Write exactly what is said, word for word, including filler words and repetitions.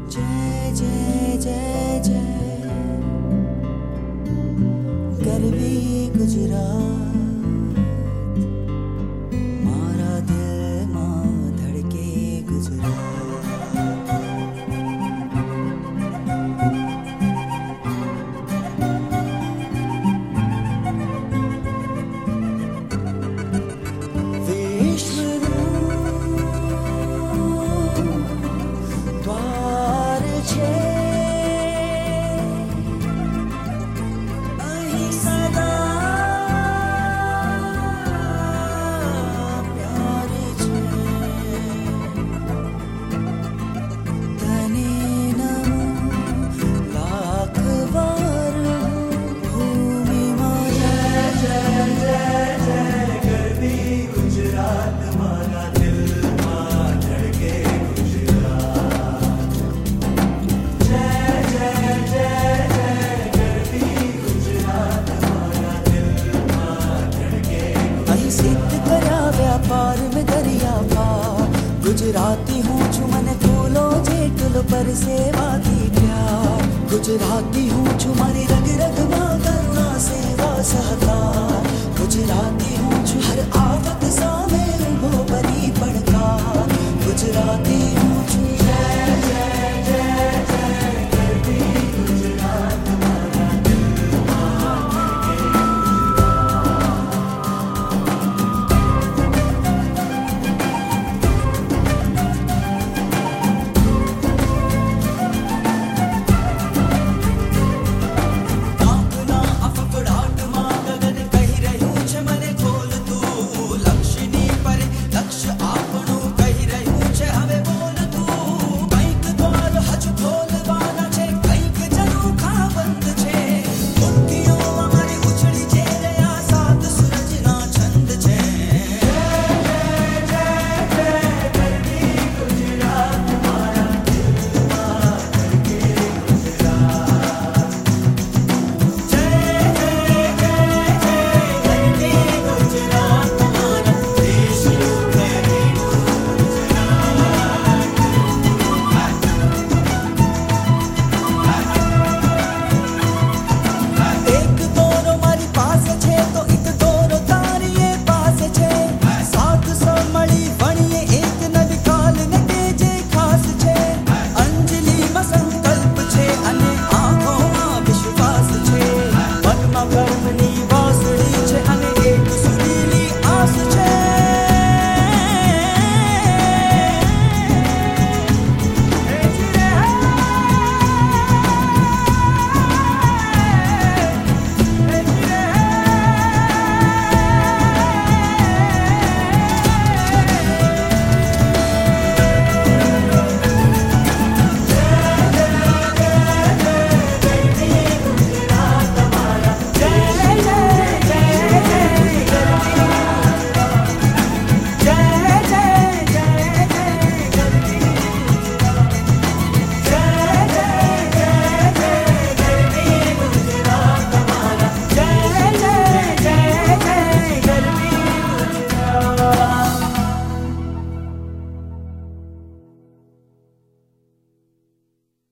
जय जय जय जय गरवी गुजरात मारा दिल मां धड़के गुजरात। व्यापार में दरिया पार गुजराती हूँ चुमन फूलो जेटलो पर सेवाती प्यार। गुजराती हूँ चुमारी रग रग माँ करुणा सेवा सहकार। गुजराती हूँ हर आफत सामे उभो बनी पड़कार। गुजराती हूँ